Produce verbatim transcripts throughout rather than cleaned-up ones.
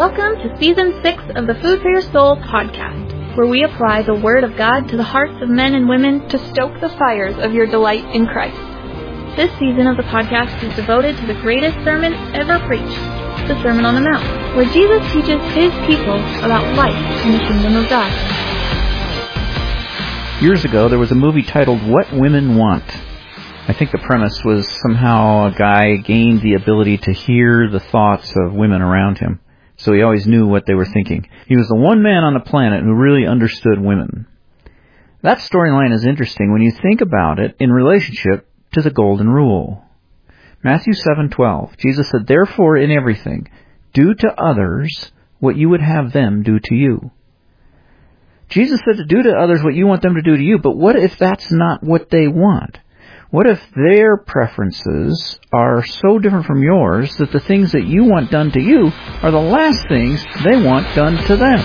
Welcome to Season six of the Food for Your Soul podcast, where we apply the Word of God to the hearts of men and women to stoke the fires of your delight in Christ. This season of the podcast is devoted to the greatest sermon ever preached, the Sermon on the Mount, where Jesus teaches His people about life in the kingdom of God. Years ago, there was a movie titled What Women Want. I think the premise was somehow a guy gained the ability to hear the thoughts of women around him, so he always knew what they were thinking. He was the one man on the planet who really understood women. That storyline is interesting when you think about it in relationship to the Golden Rule. Matthew seven twelve, Jesus said, "Therefore in everything, do to others what you would have them do to you." Jesus said to do to others what you want them to do to you, but what if that's not what they want? What if their preferences are so different from yours that the things that you want done to you are the last things they want done to them?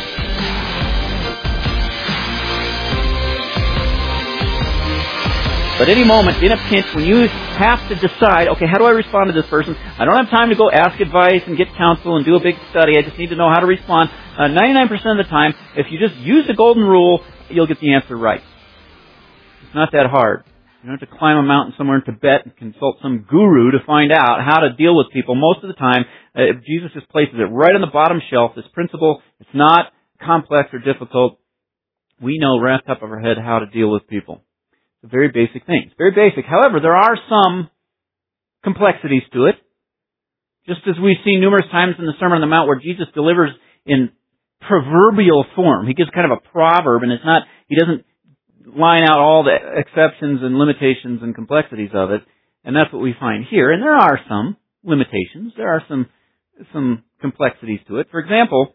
But any moment, in a pinch, when you have to decide, okay, how do I respond to this person? I don't have time to go ask advice and get counsel and do a big study. I just need to know how to respond. Uh, ninety-nine percent of the time, if you just use the Golden Rule, you'll get the answer right. It's not that hard. You don't have to climb a mountain somewhere in Tibet and consult some guru to find out how to deal with people. Most of the time, uh, Jesus just places it right on the bottom shelf. This principle, it's not complex or difficult. We know right off the top of our head how to deal with people. It's a very basic thing. It's very basic. However, there are some complexities to it. Just as we've seen numerous times in the Sermon on the Mount where Jesus delivers in proverbial form. He gives kind of a proverb, and it's not, he doesn't line out all the exceptions and limitations and complexities of it, and that's what we find here. And there are some limitations. There are some some complexities to it. For example,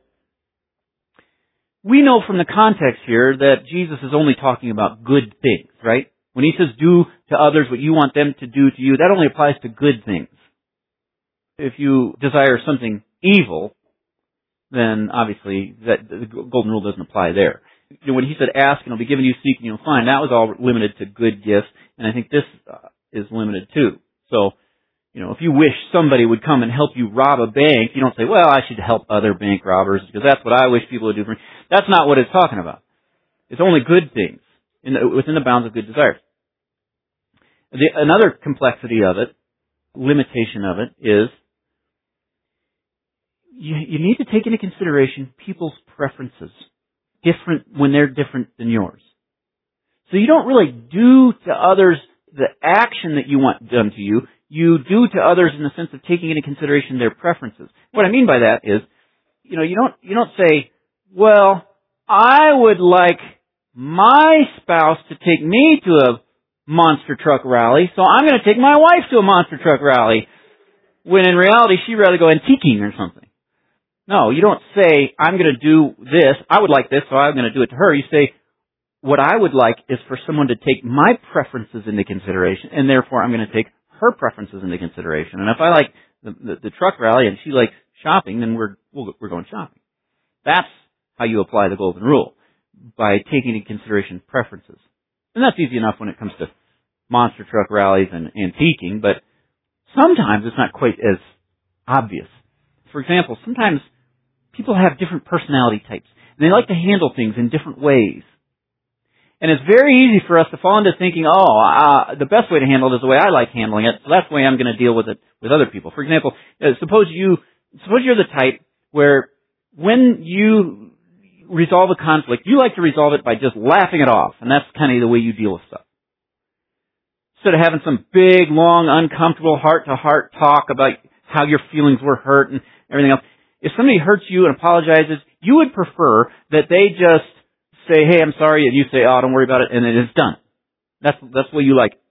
we know from the context here that Jesus is only talking about good things, right? When he says do to others what you want them to do to you, that only applies to good things. If you desire something evil, then obviously that the Golden Rule doesn't apply there. You know, when he said ask and it'll be given you, seek and you'll find, that was all limited to good gifts, and I think this uh, is limited too. So, you know, if you wish somebody would come and help you rob a bank, you don't say, well, I should help other bank robbers because that's what I wish people would do for me. That's not what it's talking about. It's only good things in the, within the bounds of good desires. The, another complexity of it, limitation of it, is you, you need to take into consideration people's preferences. Different when they're different than yours. So you don't really do to others the action that you want done to you. You do to others in the sense of taking into consideration their preferences. What I mean by that is, you know, you don't you don't say, well, I would like my spouse to take me to a monster truck rally, so I'm going to take my wife to a monster truck rally. When in reality, she'd rather go antiquing or something. No, you don't say, I'm going to do this, I would like this, so I'm going to do it to her. You say, what I would like is for someone to take my preferences into consideration, and therefore I'm going to take her preferences into consideration. And if I like the, the, the truck rally and she likes shopping, then we're we'll, we're going shopping. That's how you apply the Golden Rule, by taking into consideration preferences. And that's easy enough when it comes to monster truck rallies and antiquing, but sometimes it's not quite as obvious. For example, sometimes people have different personality types, and they like to handle things in different ways. And it's very easy for us to fall into thinking, oh, uh, the best way to handle it is the way I like handling it, so that's the way I'm going to deal with it with other people. For example, uh, suppose you, suppose you're the type where when you resolve a conflict, you like to resolve it by just laughing it off, and that's kind of the way you deal with stuff. Instead of having some big, long, uncomfortable heart-to-heart talk about how your feelings were hurt and everything else. If somebody hurts you and apologizes, you would prefer that they just say, hey, I'm sorry, and you say, oh, don't worry about it, and then it's done. That's, that's the way you like it.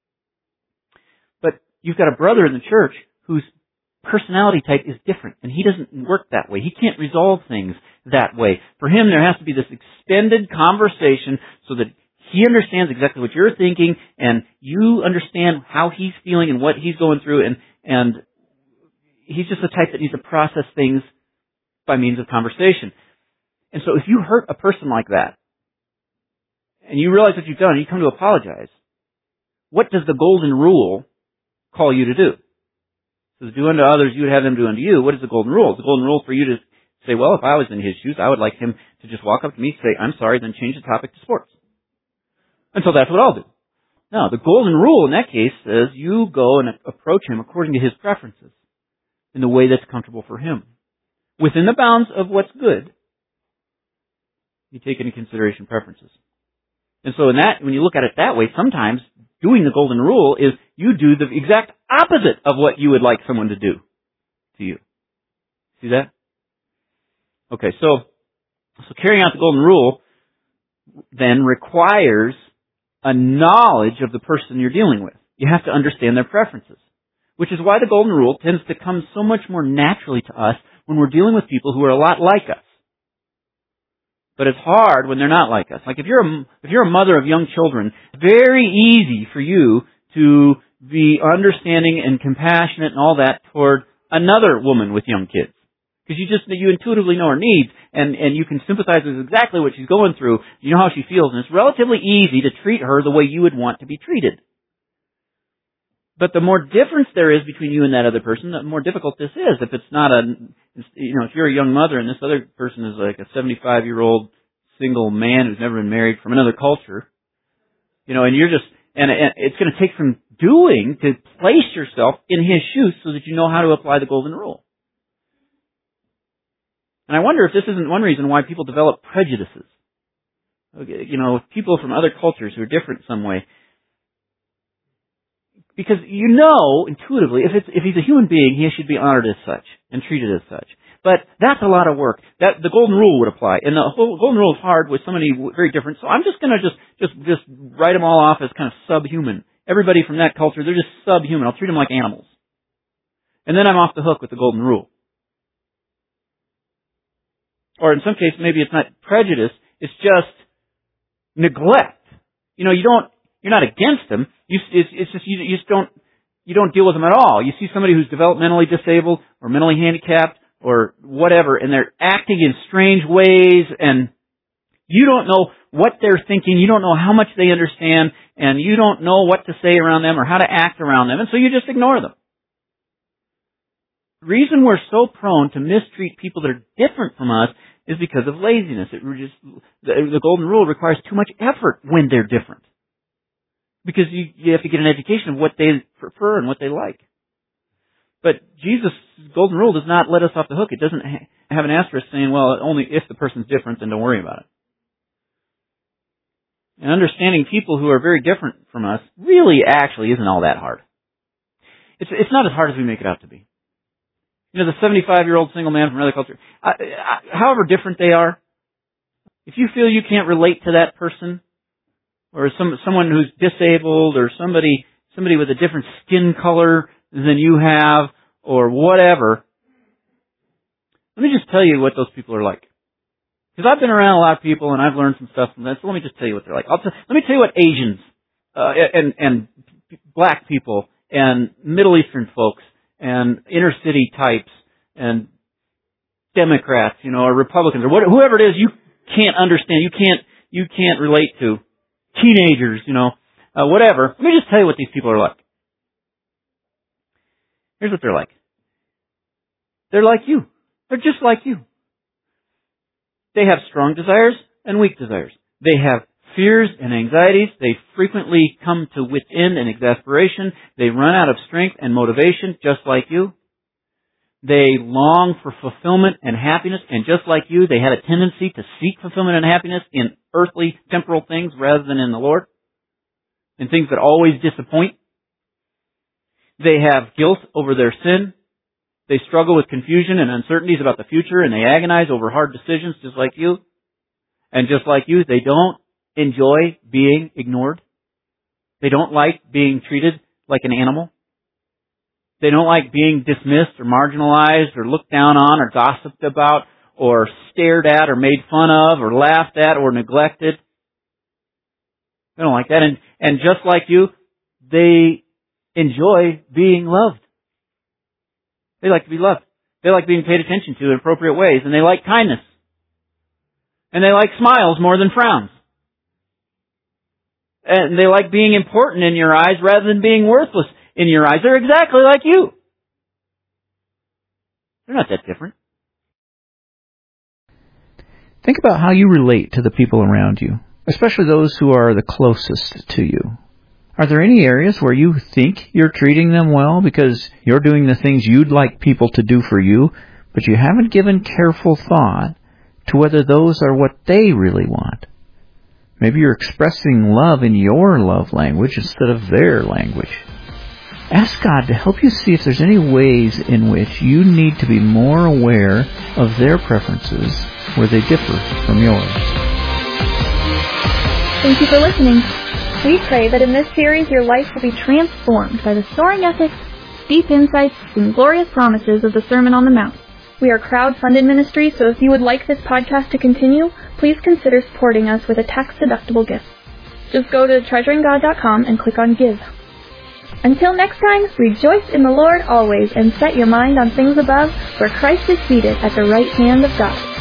But you've got a brother in the church whose personality type is different, and he doesn't work that way. He can't resolve things that way. For him, there has to be this extended conversation so that he understands exactly what you're thinking, and you understand how he's feeling and what he's going through, and, and he's just the type that needs to process things by means of conversation. And so if you hurt a person like that, and you realize what you've done, and you come to apologize, what does the Golden Rule call you to do? It says, do unto others, you would have them do unto you. What is the Golden Rule? The Golden Rule for you to say, well, if I was in his shoes, I would like him to just walk up to me, say, I'm sorry, then change the topic to sports. And so that's what I'll do. No, the golden rule in that case says you go and approach him according to his preferences in the way that's comfortable for him. Within the bounds of what's good, you take into consideration preferences. And so in that, when you look at it that way, sometimes doing the golden rule is you do the exact opposite of what you would like someone to do to you. See that? Okay, so, so carrying out the golden rule then requires a knowledge of the person you're dealing with. You have to understand their preferences. Which is why the golden rule tends to come so much more naturally to us when we're dealing with people who are a lot like us. But it's hard when they're not like us. Like if you're a, if you're a mother of young children, it's very easy for you to be understanding and compassionate and all that toward another woman with young kids. Because you just, you intuitively know her needs, and, and you can sympathize with exactly what she's going through. You know how she feels, and it's relatively easy to treat her the way you would want to be treated. But the more difference there is between you and that other person, the more difficult this is. If it's not a, you know, if you're a young mother and this other person is like a seventy-five-year-old single man who's never been married from another culture, you know, and you're just, and, and it's going to take some doing to place yourself in his shoes so that you know how to apply the golden rule. And I wonder if this isn't one reason why people develop prejudices. Okay, you know, people from other cultures who are different in some way. Because you know intuitively, if it's if he's a human being, he should be honored as such and treated as such. But that's a lot of work. That the golden rule would apply, and the whole golden rule is hard with somebody very different. So I'm just going to just just just write them all off as kind of subhuman. Everybody from that culture, they're just subhuman. I'll treat them like animals, and then I'm off the hook with the golden rule. Or in some cases, maybe it's not prejudice; it's just neglect. You know, you don't. You're not against them. You, it's, it's just you, you just don't you don't deal with them at all. You see somebody who's developmentally disabled or mentally handicapped or whatever, and they're acting in strange ways, and you don't know what they're thinking. You don't know how much they understand, and you don't know what to say around them or how to act around them, and so you just ignore them. The reason we're so prone to mistreat people that are different from us is because of laziness. It just the, the golden rule requires too much effort when they're different. Because you, you have to get an education of what they prefer and what they like. But Jesus' golden rule does not let us off the hook. It doesn't ha- have an asterisk saying, well, only if the person's different, then don't worry about it. And understanding people who are very different from us really actually isn't all that hard. It's, it's not as hard as we make it out to be. You know, the seventy-five-year-old single man from another culture, I, I, however different they are, if you feel you can't relate to that person, or some someone who's disabled, or somebody somebody with a different skin color than you have, or whatever, let me just tell you what those people are like. Because I've been around a lot of people, and I've learned some stuff from them, so let me just tell you what they're like. I'll t- let me tell you what Asians, uh, and, and black people, and Middle Eastern folks, and inner city types, and Democrats, you know, or Republicans, or what, whoever it is you can't understand, you can't, you can't relate to. Teenagers, you know, uh, whatever. Let me just tell you what these people are like. Here's what they're like. They're like you. They're just like you. They have strong desires and weak desires. They have fears and anxieties. They frequently come to wit's end and exasperation. They run out of strength and motivation, just like you. They long for fulfillment and happiness, and just like you, they had a tendency to seek fulfillment and happiness in earthly, temporal things rather than in the Lord, in things that always disappoint. They have guilt over their sin. They struggle with confusion and uncertainties about the future, and they agonize over hard decisions just like you. And just like you, they don't enjoy being ignored. They don't like being treated like an animal. They don't like being dismissed or marginalized or looked down on or gossiped about or stared at or made fun of or laughed at or neglected. They don't like that. And, and just like you, they enjoy being loved. They like to be loved. They like being paid attention to in appropriate ways. And they like kindness. And they like smiles more than frowns. And they like being important in your eyes rather than being worthless in your eyes. They're exactly like you. They're not that different. Think about how you relate to the people around you, especially those who are the closest to you. Are there any areas where you think you're treating them well because you're doing the things you'd like people to do for you, but you haven't given careful thought to whether those are what they really want? Maybe you're expressing love in your love language instead of their language. Ask God to help you see if there's any ways in which you need to be more aware of their preferences where they differ from yours. Thank you for listening. We pray that in this series your life will be transformed by the soaring ethics, deep insights, and glorious promises of the Sermon on the Mount. We are crowd-funded ministry, so if you would like this podcast to continue, please consider supporting us with a tax-deductible gift. Just go to treasuring god dot com and click on Give. Until next time, rejoice in the Lord always and set your mind on things above, where Christ is seated at the right hand of God.